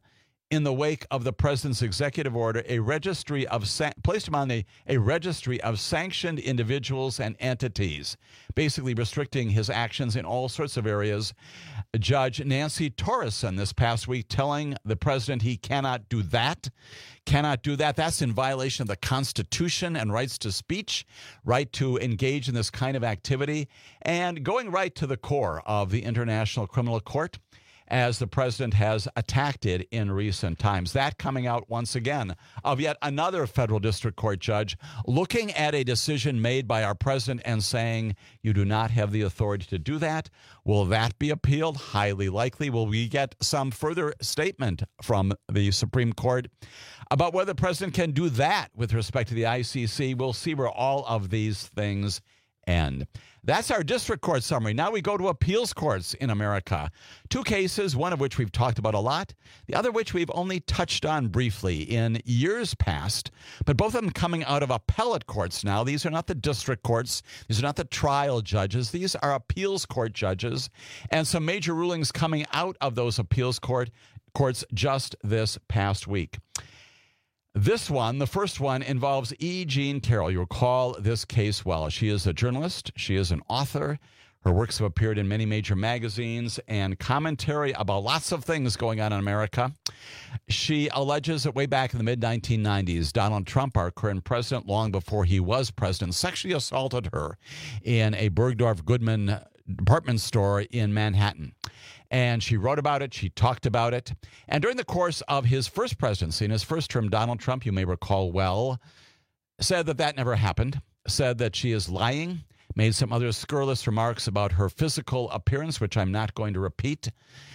in the wake of the president's executive order, a registry of san- placed him on a, a registry of sanctioned individuals and entities, basically restricting his actions in all sorts of areas. Judge Nancy Torreson this past week telling the president he cannot do that, cannot do that. That's in violation of the Constitution and rights to speech, right to engage in this kind of activity, and going right to the core of the International Criminal Court, as the president has attacked it in recent times. That coming out once again of yet another federal district court judge looking at a decision made by our president and saying, you do not have the authority to do that. Will that be appealed? Highly likely. Will we get some further statement from the Supreme Court about whether the president can do that with respect to the I C C? We'll see where all of these things end. That's our district court summary. Now we go to appeals courts in America. Two cases, one of which we've talked about a lot, the other which we've only touched on briefly in years past, but both of them coming out of appellate courts now. These are not the district courts. These are not the trial judges. These are appeals court judges, and some major rulings coming out of those appeals court courts just this past week. This one, the first one, involves E. Jean Carroll. You recall this case well. She is a journalist. She is an author. Her works have appeared in many major magazines and commentary about lots of things going on in America. She alleges that way back in the mid nineteen nineties, Donald Trump, our current president, long before he was president, sexually assaulted her in a Bergdorf Goodman department store in Manhattan. And she wrote about it. She talked about it. And during the course of his first presidency, in his first term, Donald Trump, you may recall well, said that that never happened, said that she is lying, made some other scurrilous remarks about her physical appearance, which I'm not going to repeat,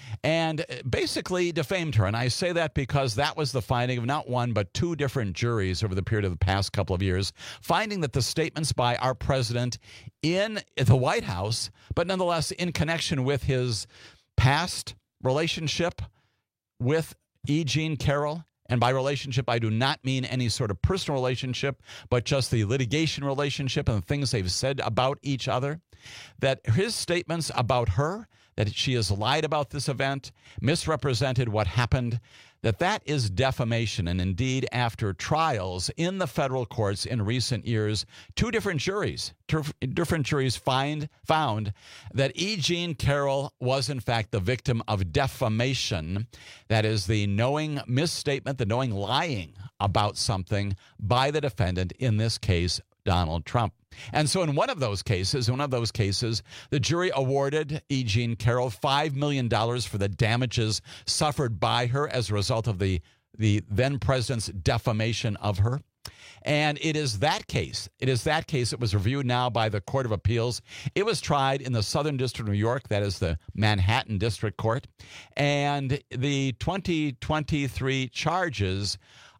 and basically defamed her. And I say that because that was the finding of not one, but two different juries over the period of the past couple of years, finding that the statements by our president in the White House, but nonetheless in connection with his past relationship with E. Jean Carroll, and by relationship, I do not mean any sort of personal relationship, but just the litigation relationship and the things they've said about each other, that his statements about her, that she has lied about this event, misrepresented what happened, that that is defamation. And indeed, after trials in the federal courts in recent years, two different juries, two different juries find, found that E. Jean Carroll was in fact the victim of defamation. That is the knowing misstatement, the knowing lying about something by the defendant, in this case, Donald Trump. And so in one of those cases, in one of those cases, the jury awarded E. Jean Carroll five million dollars for the damages suffered by her as a result of the, the then president's defamation of her. And it is that case, it is that case that was reviewed now by the Court of Appeals. It was tried in the Southern District of New York, that is the Manhattan District Court. And the twenty twenty-three charges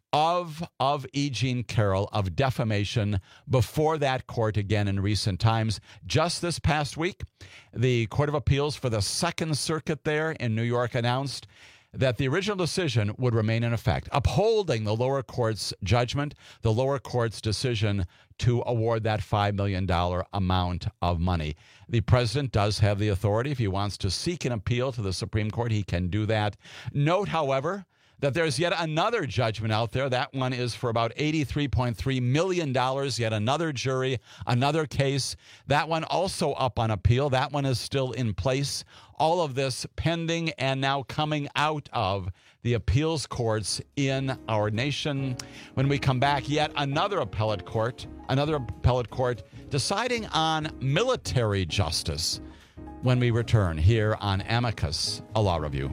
of of E. Jean Carroll of defamation before that court again in recent times. Just this past week, the Court of Appeals for the Second Circuit there in New York announced that the original decision would remain in effect, upholding the lower court's judgment, the lower court's decision to award that five million dollars amount of money. The president does have the authority. If he wants to seek an appeal to the Supreme Court, he can do that. Note, however, that there's yet another judgment out there. That one is for about eighty-three point three million dollars, yet another jury, another case. That one also up on appeal. That one is still in place. All of this pending and now coming out of the appeals courts in our nation. When we come back, yet another appellate court, another appellate court deciding on military justice when we return here on Amicus, a law review.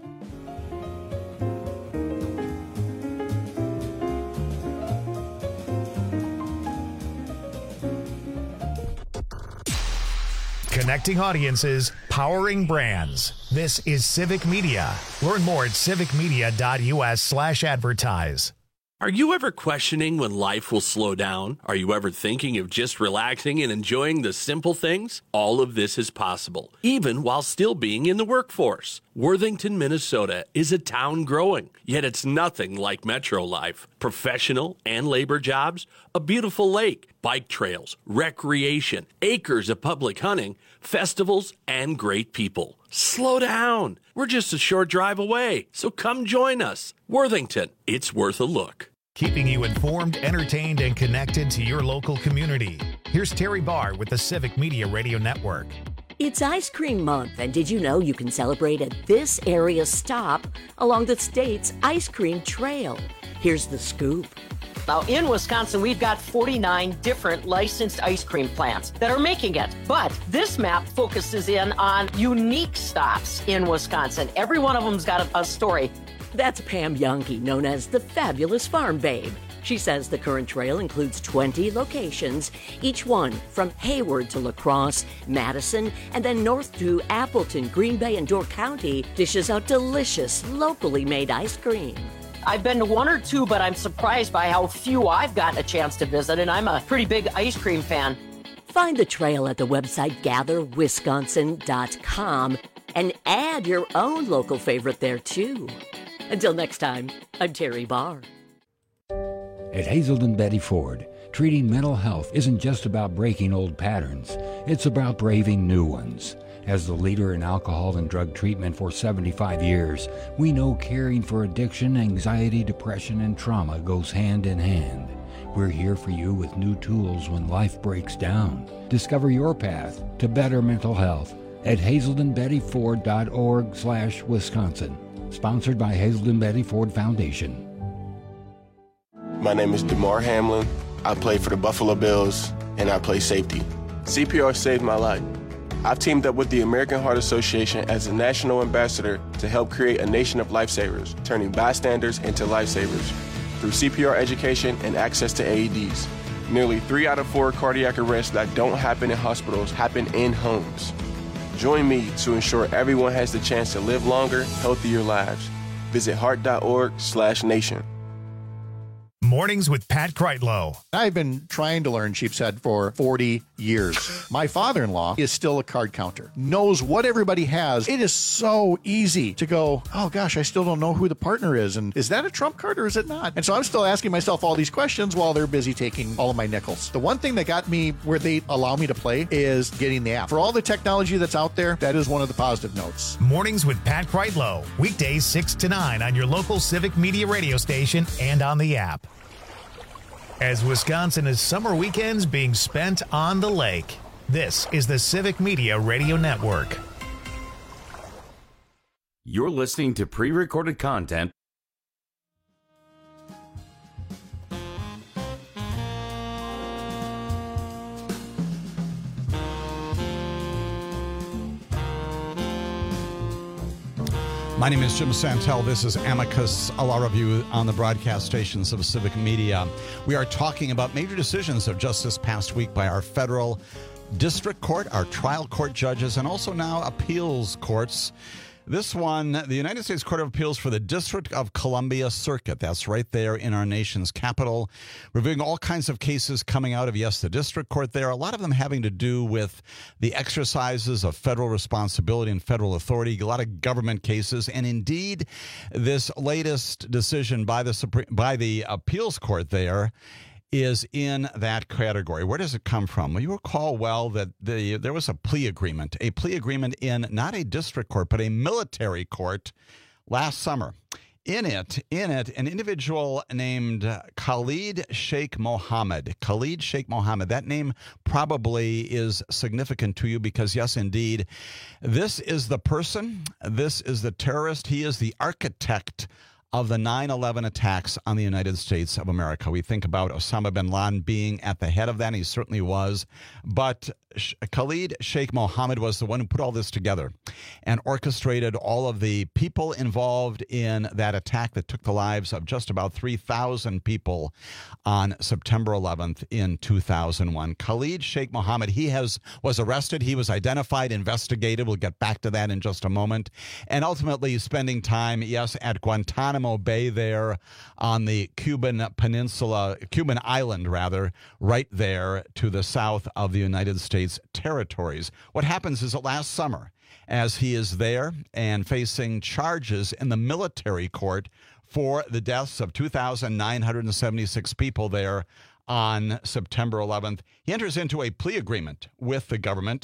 Connecting audiences, powering brands. This is Civic Media. Learn more at civicmedia.us slash advertise. Are you ever questioning when life will slow down? Are you ever thinking of just relaxing and enjoying the simple things? All of this is possible, even while still being in the workforce. Worthington, Minnesota is a town growing, yet it's nothing like metro life. Professional and labor jobs, a beautiful lake, bike trails, recreation, acres of public hunting, festivals, and great people. Slow down. We're just a short drive away, so come join us. Worthington, it's worth a look. Keeping you informed, entertained, and connected to your local community. Here's Terry Barr with the Civic Media Radio Network. It's Ice Cream Month, and did you know you can celebrate at this area stop along the state's ice cream trail? Here's the scoop. Now, in Wisconsin, we've got forty-nine different licensed ice cream plants that are making it. But this map focuses in on unique stops in Wisconsin. Every one of them's got a, a story. That's Pam Yonke, known as the Fabulous Farm Babe. She says the current trail includes twenty locations, each one from Hayward to La Crosse, Madison, and then north to Appleton, Green Bay, and Door County dishes out delicious, locally made ice cream. I've been to one or two, but I'm surprised by how few I've gotten a chance to visit, and I'm a pretty big ice cream fan. Find the trail at the website gather wisconsin dot com and add your own local favorite there, too. Until next time, I'm Terry Barr. At Hazelden Betty Ford, treating mental health isn't just about breaking old patterns. It's about braving new ones. As the leader in alcohol and drug treatment for seventy-five years, we know caring for addiction, anxiety, depression, and trauma goes hand in hand. We're here for you with new tools when life breaks down. Discover your path to better mental health at hazelden betty ford dot org slash Wisconsin. Sponsored by Hazelden Betty Ford Foundation. My name is DeMar Hamlin. I play for the Buffalo Bills, and I play safety. C P R saved my life. I've teamed up with the American Heart Association as a national ambassador to help create a nation of lifesavers, turning bystanders into lifesavers through C P R education and access to A E Ds. Nearly three out of four cardiac arrests that don't happen in hospitals happen in homes. Join me to ensure everyone has the chance to live longer, healthier lives. Visit heart dot org slash nation. Mornings with Pat Kreitlow. I've been trying to learn Sheepshead for forty years. My father-in-law is still a card counter, knows what everybody has. It is so easy to go, oh gosh, I still don't know who the partner is. And is that a trump card or is it not? And so I'm still asking myself all these questions while they're busy taking all of my nickels. The one thing that got me where they allow me to play is getting the app. For all the technology that's out there, that is one of the positive notes. Mornings with Pat Kreitlow. Weekdays six to nine on your local Civic Media radio station and on the app. As Wisconsin is summer weekends being spent on the lake, this is the Civic Media Radio Network. You're listening to pre-recorded content. My name is Jim Santel. This is Amicus, a law review on the broadcast stations of Civic Media. We are talking about major decisions of just this past week by our federal district court, our trial court judges, and also now appeals courts. This one, the United States Court of Appeals for the District of Columbia Circuit. That's right there in our nation's capital. Reviewing all kinds of cases coming out of, yes, the district court there. A lot of them having to do with the exercises of federal responsibility and federal authority. A lot of government cases. And indeed, this latest decision by the Supreme, by the appeals court there is in that category. Where does it come from? Well, you recall well that the there was a plea agreement, a plea agreement in not a district court, but a military court last summer. In it, in it, an individual named Khalid Sheikh Mohammed. Khalid Sheikh Mohammed. That name probably is significant to you because, yes, indeed, this is the person, this is the terrorist, he is the architect of the nine eleven attacks on the United States of America. We think about Osama bin Laden being at the head of that, and he certainly was. But Khalid Sheikh Mohammed was the one who put all this together and orchestrated all of the people involved in that attack that took the lives of just about three thousand people on September eleventh in two thousand one. Khalid Sheikh Mohammed, he has was arrested. He was identified, investigated. We'll get back to that in just a moment. And ultimately spending time, yes, at Guantanamo Bay there on the Cuban peninsula, Cuban island, rather, right there to the south of the United States territories. What happens is that last summer, as he is there and facing charges in the military court for the deaths of two thousand nine hundred seventy-six people there on September eleventh, he enters into a plea agreement with the government.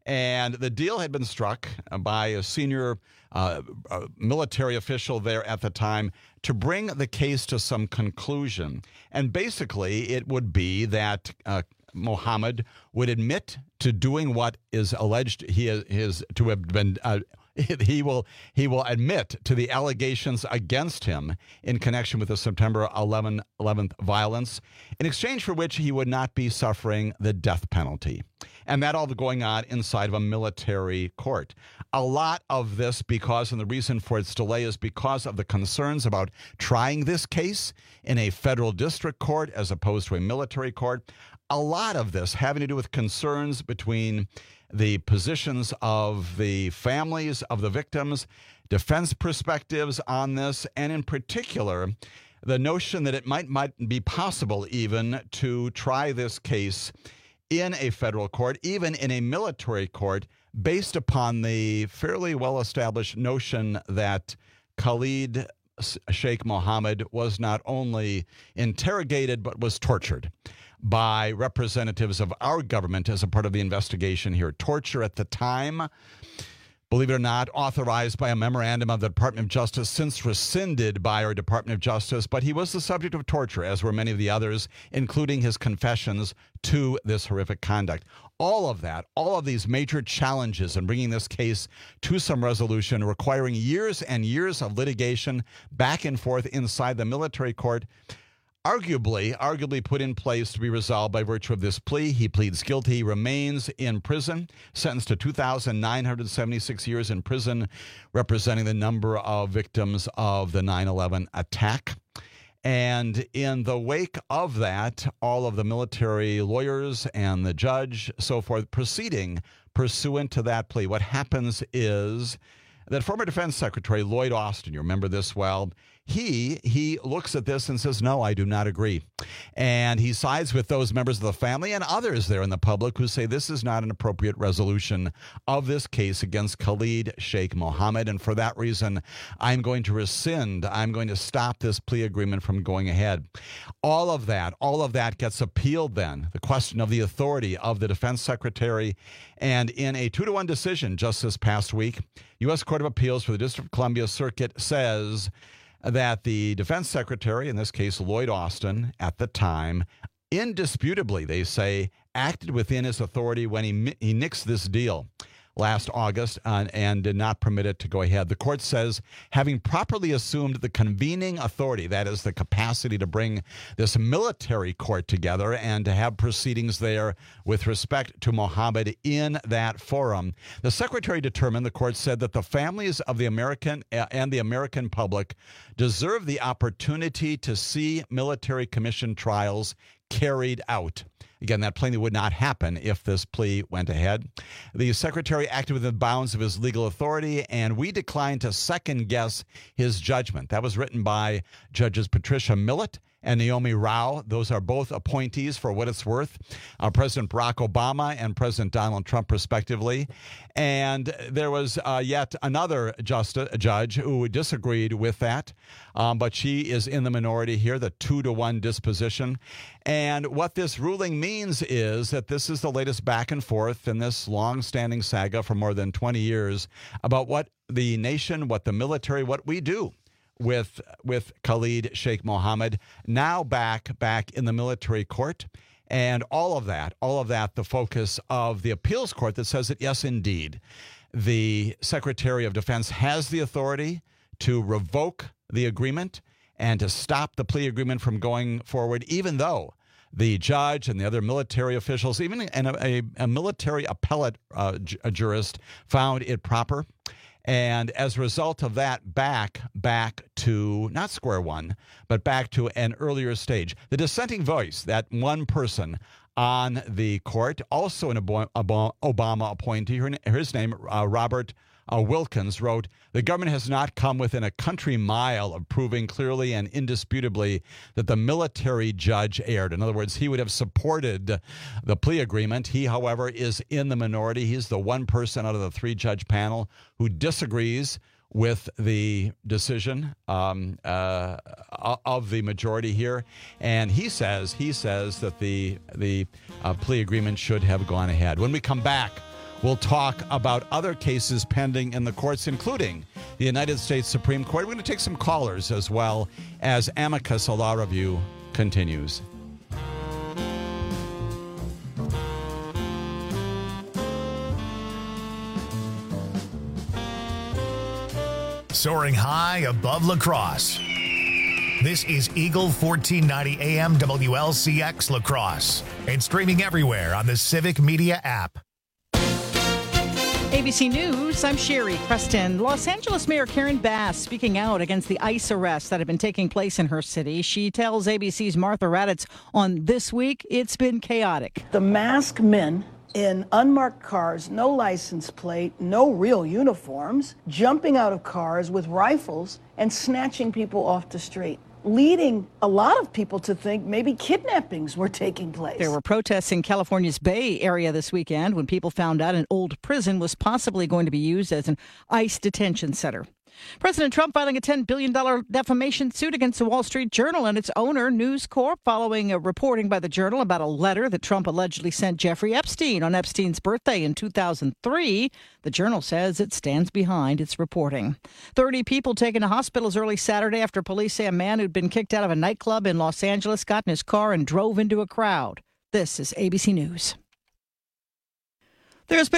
And the deal had been struck by a senior uh, uh, military official there at the time to bring the case to some conclusion. And basically, it would be that uh, Mohammed would admit to doing what is alleged he is, his to have been. Uh, He will he will admit to the allegations against him in connection with the September eleventh violence, in exchange for which he would not be suffering the death penalty. And that all going on inside of a military court. A lot of this because, and the reason for its delay is because of the concerns about trying this case in a federal district court as opposed to a military court. A lot of this having to do with concerns between the positions of the families of the victims, defense perspectives on this, and in particular, the notion that it might, might be possible even to try this case in a federal court, even in a military court, based upon the fairly well-established notion that Khalid Sheikh Mohammed was not only interrogated, but was tortured by representatives of our government as a part of the investigation here. Torture at the time, believe it or not, authorized by a memorandum of the Department of Justice, since rescinded by our Department of Justice, but he was the subject of torture, as were many of the others, including his confessions to this horrific conduct. All of that, all of these major challenges in bringing this case to some resolution, requiring years and years of litigation back and forth inside the military court, Arguably, arguably put in place to be resolved by virtue of this plea. He pleads guilty. He remains in prison, sentenced to two thousand nine hundred seventy-six years in prison, representing the number of victims of the nine eleven attack. And in the wake of that, all of the military lawyers and the judge, so forth, proceeding pursuant to that plea. What happens is that former Defense Secretary Lloyd Austin, you remember this well, He he looks at this and says, no, I do not agree. And he sides with those members of the family and others there in the public who say this is not an appropriate resolution of this case against Khalid Sheikh Mohammed. And for that reason, I'm going to rescind. I'm going to stop this plea agreement from going ahead. All of that, all of that gets appealed then, the question of the authority of the Defense Secretary. And in a two to one decision just this past week, U S Court of Appeals for the District of Columbia Circuit says that the Defense Secretary, in this case Lloyd Austin, at the time, indisputably, they say, acted within his authority when he he nixed this deal last August uh, and did not permit it to go ahead. The court says, having properly assumed the convening authority, that is the capacity to bring this military court together and to have proceedings there with respect to Mohammed in that forum, the Secretary determined, the court said, that the families of the American uh, and the American public deserve the opportunity to see military commission trials carried out. Again, that plainly would not happen if this plea went ahead. The Secretary acted within the bounds of his legal authority, and we declined to second-guess his judgment. That was written by Judges Patricia Millett and Naomi Rao. Those are both appointees, for what it's worth, uh, President Barack Obama and President Donald Trump, respectively. And there was uh, yet another justice, judge who disagreed with that, um, but she is in the minority here, the two to one disposition. And what this ruling means is that this is the latest back and forth in this long-standing saga for more than twenty years about what the nation, what the military, what we do with with Khalid Sheikh Mohammed, now back back in the military court. And all of that, all of that, the focus of the appeals court that says that, yes, indeed, the Secretary of Defense has the authority to revoke the agreement and to stop the plea agreement from going forward, even though the judge and the other military officials, even and a, a, a military appellate uh, ju- a jurist, found it proper. And as a result of that, back, back to not square one, but back to an earlier stage. The dissenting voice, that one person on the court, also an Obama appointee, his name, uh, Robert uh, Wilkins, wrote, "The government has not come within a country mile of proving clearly and indisputably that the military judge erred." In other words, he would have supported the plea agreement. He, however, is in the minority. He's the one person out of the three-judge panel who disagrees with the decision um, uh, of the majority here, and he says he says that the the uh, plea agreement should have gone ahead. When we come back, We'll talk about other cases pending in the courts, including the United States Supreme Court. We're going to take some callers as well as Amicus Law Review continues. Soaring high above La Crosse. This is Eagle fourteen ninety A M W L C X La Crosse and streaming everywhere on the Civic Media app. A B C News, I'm Sherry Preston. Los Angeles Mayor Karen Bass speaking out against the ICE arrests that have been taking place in her city. She tells A B C's Martha Raddatz on This Week it's been chaotic. The masked men in unmarked cars, no license plate, no real uniforms, jumping out of cars with rifles and snatching people off the street, leading a lot of people to think maybe kidnappings were taking place. There were protests in California's Bay Area this weekend when people found out an old prison was possibly going to be used as an ICE detention center. President Trump filing a ten billion dollars defamation suit against the Wall Street Journal and its owner, News Corp, following a reporting by the Journal about a letter that Trump allegedly sent Jeffrey Epstein on Epstein's birthday in two thousand three. The Journal says it stands behind its reporting. thirty people taken to hospitals early Saturday after police say a man who'd been kicked out of a nightclub in Los Angeles got in his car and drove into a crowd. This is A B C News. There's been